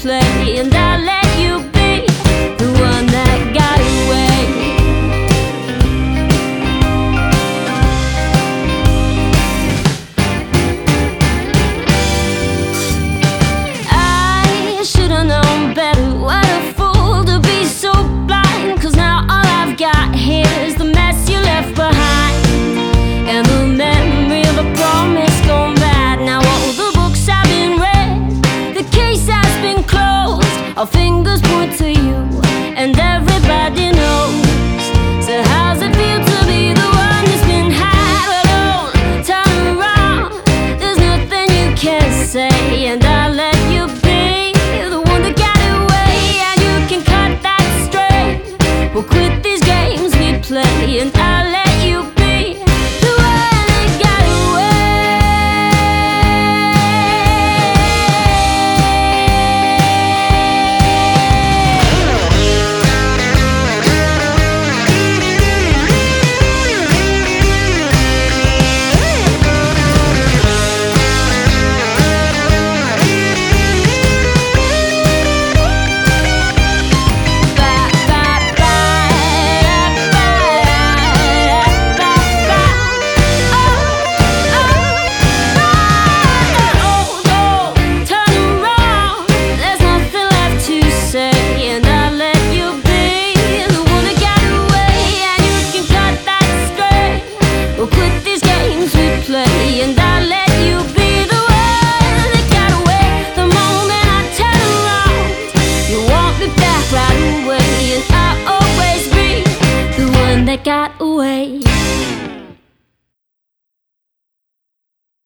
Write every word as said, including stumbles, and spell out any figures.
play, and I let you be the one that got away. I should've known better, what a fool to be so blind. Cause now all I've got here is the mess you left behind, and the memory of a promise gone bad. Now all the books have been read, the case has been closed, our fingers point to